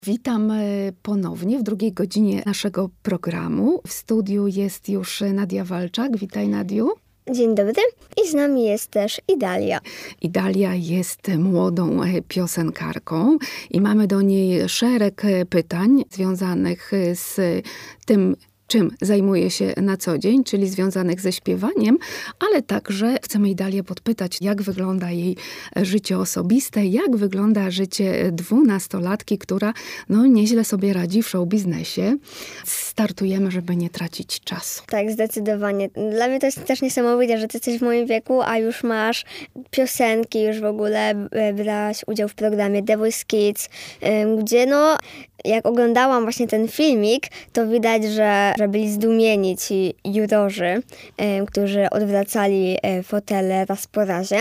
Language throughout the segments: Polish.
Witam ponownie w drugiej godzinie naszego programu. W studiu jest już Nadia Walczak. Witaj, Nadiu. Dzień dobry. I z nami jest też Idalia. Idalia jest młodą piosenkarką i mamy do niej szereg pytań związanych z tym, czym zajmuje się na co dzień, czyli związanych ze śpiewaniem, ale także chcemy Idalię podpytać, jak wygląda jej życie osobiste, jak wygląda życie 12-latki, która nieźle sobie radzi w showbiznesie. Startujemy, żeby nie tracić czasu. Tak, zdecydowanie. Dla mnie to jest też niesamowite, że ty jesteś w moim wieku, a już masz piosenki, już w ogóle brałaś udział w programie The Voice Kids, gdzie jak oglądałam właśnie ten filmik, to widać, że byli zdumieni ci jurorzy, którzy odwracali fotele raz po razie.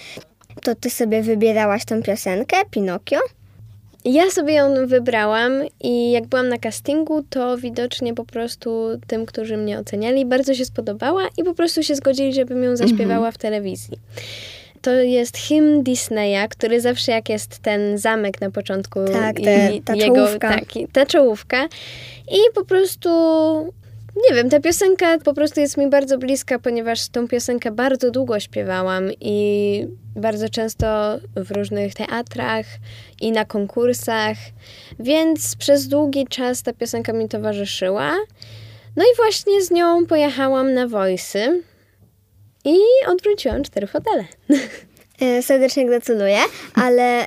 To ty sobie wybierałaś tą piosenkę, Pinokio? Ja sobie ją wybrałam i jak byłam na castingu, to widocznie po prostu tym, którzy mnie oceniali, bardzo się spodobała i po prostu się zgodzili, żebym ją zaśpiewała w telewizji. To jest hymn Disneya, który zawsze jak jest ten zamek na początku. Tak, ta czołówka. Ta czołówka. I po prostu, nie wiem, ta piosenka po prostu jest mi bardzo bliska, ponieważ tą piosenkę bardzo długo śpiewałam i bardzo często w różnych teatrach i na konkursach, więc przez długi czas ta piosenka mi towarzyszyła. No i właśnie z nią pojechałam na Voice'y. I odwróciłam 4 fotele. Serdecznie gratuluję, ale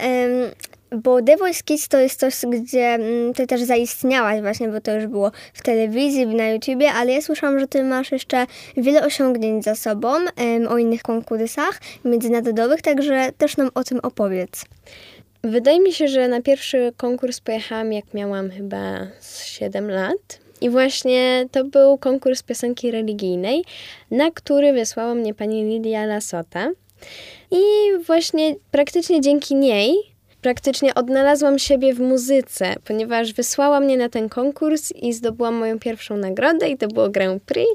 bo The Voice Kids to jest coś, gdzie ty też zaistniałaś właśnie, bo to już było w telewizji, na YouTubie, ale ja słyszałam, że ty masz jeszcze wiele osiągnięć za sobą o innych konkursach międzynarodowych, także też nam o tym opowiedz. Wydaje mi się, że na pierwszy konkurs pojechałam, jak miałam chyba 7 lat. I właśnie to był konkurs piosenki religijnej, na który wysłała mnie pani Lidia Lasota. I właśnie praktycznie dzięki niej odnalazłam siebie w muzyce, ponieważ wysłała mnie na ten konkurs i zdobyłam moją pierwszą nagrodę i to było Grand Prix.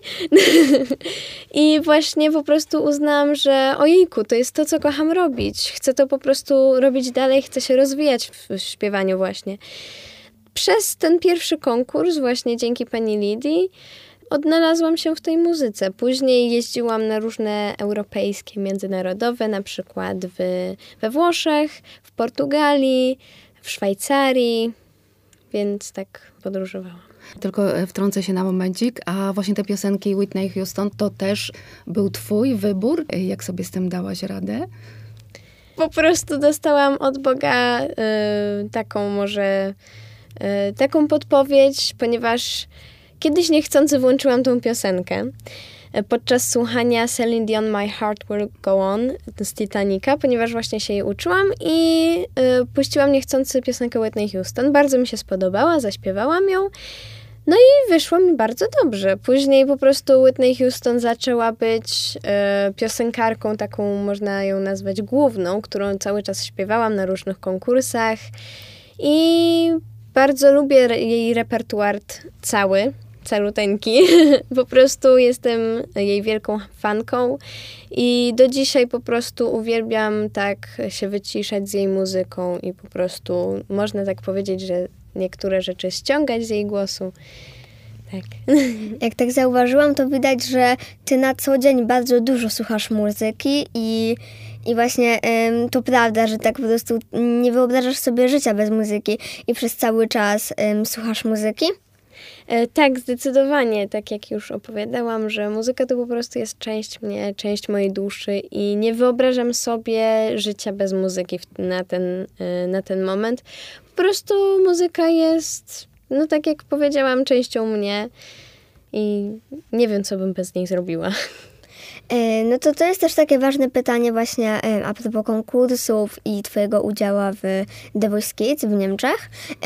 I właśnie po prostu uznałam, że ojejku, to jest to, co kocham robić. Chcę to po prostu robić dalej, chcę się rozwijać w śpiewaniu właśnie. Przez ten pierwszy konkurs, właśnie dzięki pani Lidii, odnalazłam się w tej muzyce. Później jeździłam na różne europejskie, międzynarodowe, na przykład we Włoszech, w Portugalii, w Szwajcarii, więc tak podróżowałam. Tylko wtrącę się na momencik, a właśnie te piosenki Whitney Houston to też był twój wybór? Jak sobie z tym dałaś radę? Po prostu dostałam od Boga taką podpowiedź, ponieważ kiedyś niechcący włączyłam tą piosenkę podczas słuchania Celine Dion My Heart Will Go On z Titanica, ponieważ właśnie się jej uczyłam i puściłam niechcący piosenkę Whitney Houston. Bardzo mi się spodobała, zaśpiewałam ją. No i wyszło mi bardzo dobrze. Później po prostu Whitney Houston zaczęła być piosenkarką, taką można ją nazwać główną, którą cały czas śpiewałam na różnych konkursach i bardzo lubię jej repertuar caluteńki. Po prostu jestem jej wielką fanką i do dzisiaj po prostu uwielbiam tak się wyciszać z jej muzyką i po prostu można tak powiedzieć, że niektóre rzeczy ściągać z jej głosu. Tak. Jak tak zauważyłam, to widać, że ty na co dzień bardzo dużo słuchasz muzyki i właśnie to prawda, że tak po prostu nie wyobrażasz sobie życia bez muzyki i przez cały czas słuchasz muzyki? Tak, zdecydowanie. Tak jak już opowiadałam, że muzyka to po prostu jest część mnie, część mojej duszy i nie wyobrażam sobie życia bez muzyki na ten moment. Po prostu muzyka jest, tak jak powiedziałam, częścią mnie i nie wiem, co bym bez niej zrobiła. No to jest też takie ważne pytanie właśnie a propos konkursów i twojego udziału w The Voice Kids w Niemczech.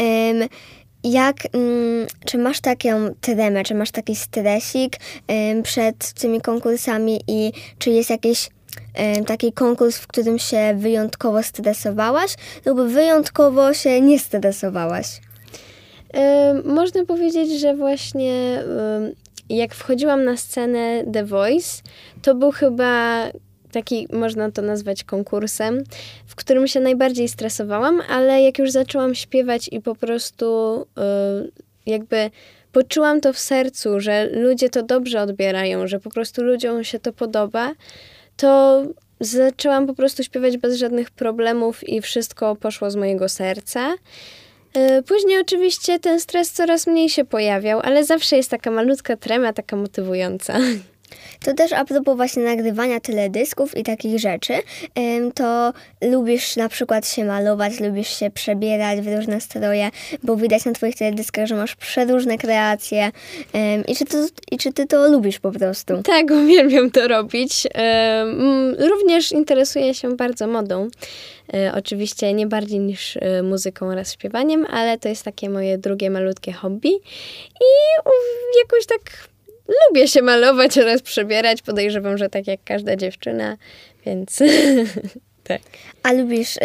Czy masz taką tremę, czy masz taki stresik przed tymi konkursami i czy jest jakiś taki konkurs, w którym się wyjątkowo stresowałaś lub wyjątkowo się nie stresowałaś? Można powiedzieć, że właśnie jak wchodziłam na scenę The Voice, to był chyba taki, można to nazwać konkursem, w którym się najbardziej stresowałam, ale jak już zaczęłam śpiewać i po prostu jakby poczułam to w sercu, że ludzie to dobrze odbierają, że po prostu ludziom się to podoba, to zaczęłam po prostu śpiewać bez żadnych problemów i wszystko poszło z mojego serca. Później oczywiście ten stres coraz mniej się pojawiał, ale zawsze jest taka malutka trema, taka motywująca. To też a propos właśnie nagrywania teledysków i takich rzeczy, to lubisz na przykład się malować, lubisz się przebierać w różne stroje, bo widać na twoich teledyskach, że masz przeróżne kreacje. I czy ty to lubisz po prostu? Tak, uwielbiam to robić. Również interesuję się bardzo modą. Oczywiście nie bardziej niż muzyką oraz śpiewaniem, ale to jest takie moje drugie malutkie hobby. I jakoś tak lubię się malować oraz przebierać. Podejrzewam, że tak jak każda dziewczyna, więc tak. A lubisz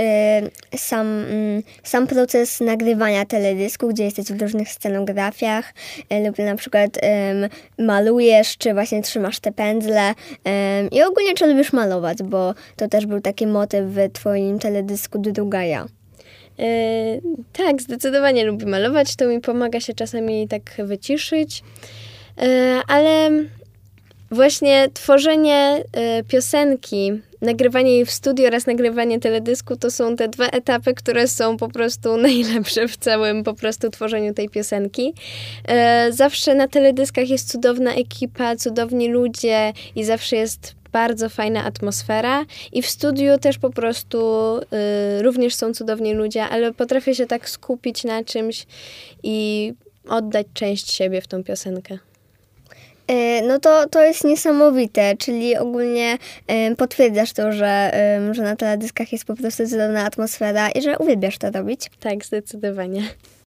sam proces nagrywania teledysku, gdzie jesteś w różnych scenografiach lub na przykład malujesz, czy właśnie trzymasz te pędzle i ogólnie czy lubisz malować, bo to też był taki motyw w twoim teledysku Druga ja. Tak, zdecydowanie lubię malować. To mi pomaga się czasami tak wyciszyć. Ale właśnie tworzenie piosenki, nagrywanie jej w studio oraz nagrywanie teledysku to są te dwa etapy, które są po prostu najlepsze w całym po prostu tworzeniu tej piosenki. Zawsze na teledyskach jest cudowna ekipa, cudowni ludzie i zawsze jest bardzo fajna atmosfera i w studiu też po prostu również są cudowni ludzie, ale potrafię się tak skupić na czymś i oddać część siebie w tą piosenkę. No to jest niesamowite, czyli ogólnie potwierdzasz to, że na teledyskach jest po prostu cudowna atmosfera i że uwielbiasz to robić. Tak, zdecydowanie.